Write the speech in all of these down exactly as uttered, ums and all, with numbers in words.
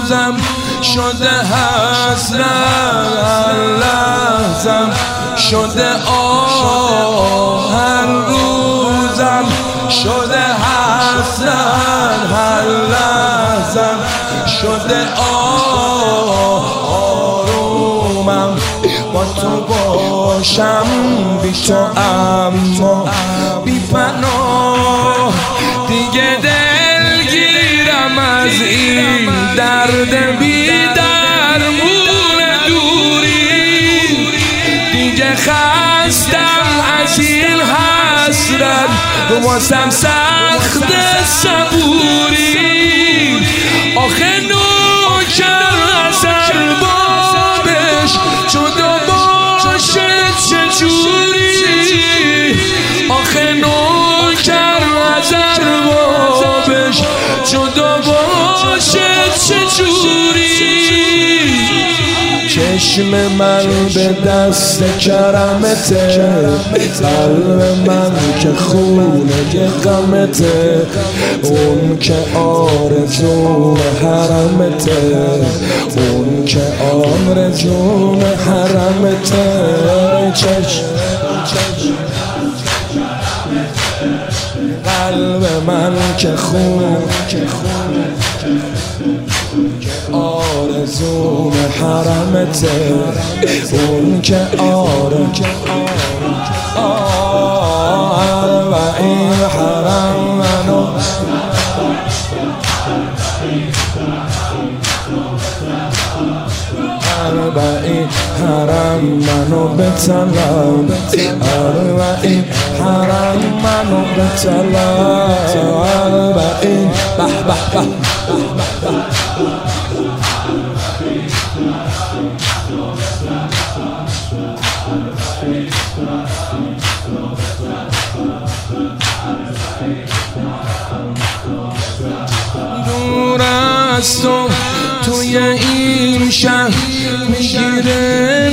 روزم شده حسرت، هر لحظم شده آه، هر روزم شده حسرت، هر لحظم شده آه. آرومم با تو باشم، بی تو اما بی پناه، دیگه دلگیرم از این درد بی درمون دوری، دیگه خستم از این حسرت، واسم سخت صبوری. آخه نوکر از اربابش جدا باشه چجوری، آخه نوکر از اربابش جدا باشه چجوری. چشم من به دست کرمته، قلب من که خونه غمته، اون که آرزو حرمته، اون که آرزو حرمته. چشم قلب من که خون آرزو حرمته، اون که آره آره و این حرم منو و این حرم منو بطلب، و این حرم منو بطلب، و این به به به دور از تو توی این شهر میگیره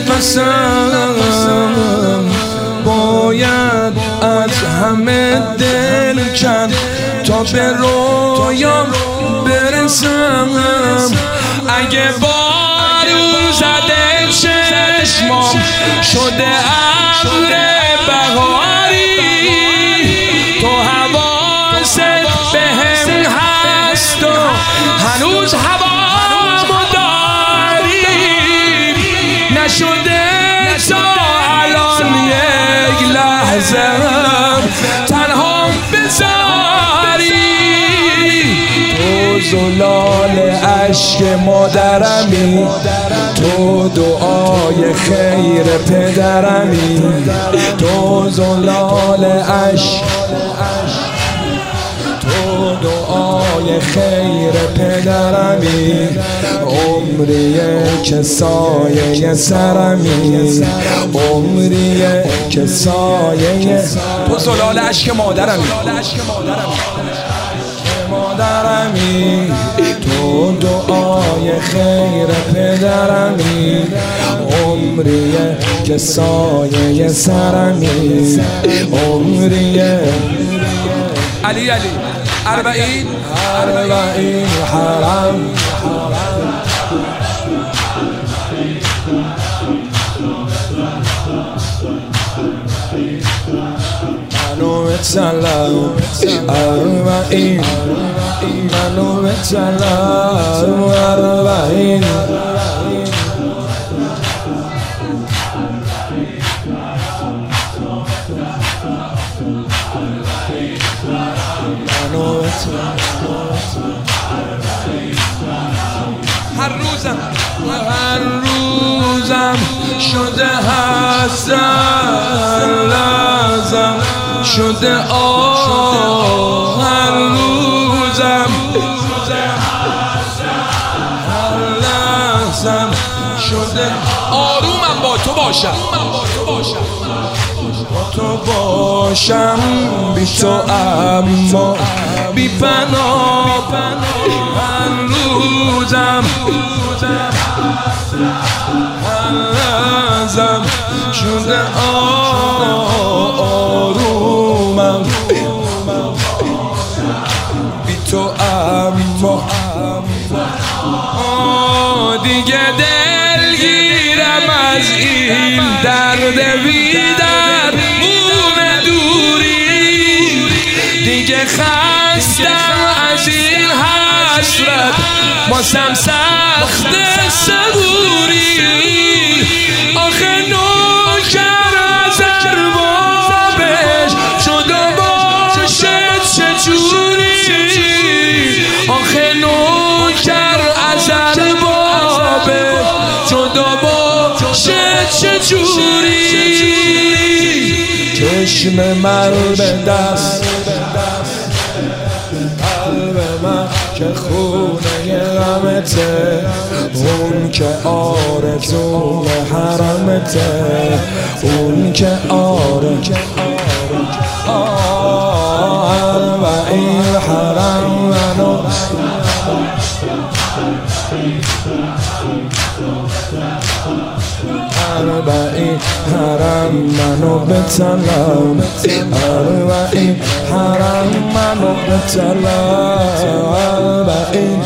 نفسم، باید از همه دل کن تا به رویام برسم. اگه بارون زده چشمام شده ابر بهاری، تو حواست بهم هست و هنوز هوامو داری، نشده تا الان یک لحظه تنها بذاری. تو زلال عشق مادرمی، تو دعای خیر پدرمی، تو زلال عشق، تو دعای خیر پدرمی، عمریه که سایه سرمی، عمریه که سایه. تو زلال عشق مادرمی مادرمی، تو دعای خیر پدرمی، عمریه که سایه سرمی، عمریه علی علی اربعین اربعین حرم منو بطلب، اربعین منو بطلب، اربعین هر روزم هر روزم شده حسرت، لازم شده آه، هر روزم هر لحظم شده. آرومم با تو باشم، با تو باشم، بی تو اما بی پناه، هر روزم هر لحظم شده آرومم، بی تو اما دیگه دلگیرم از این درد بی‌درمون دوری، دیگه خستم از این حسرت واسم سخت صبوری. آخه نوکر از اربابش شد و باشد چجوری، آخه نوکر از اربابش شد و باشد چجوری. چشم من به دست قلب من که خونه غمته، اون که آرزوی حرمته، اون که آره و این حرم منو اربعین حرم منو بطلب، اربعین حرم منو بطلب، اربعین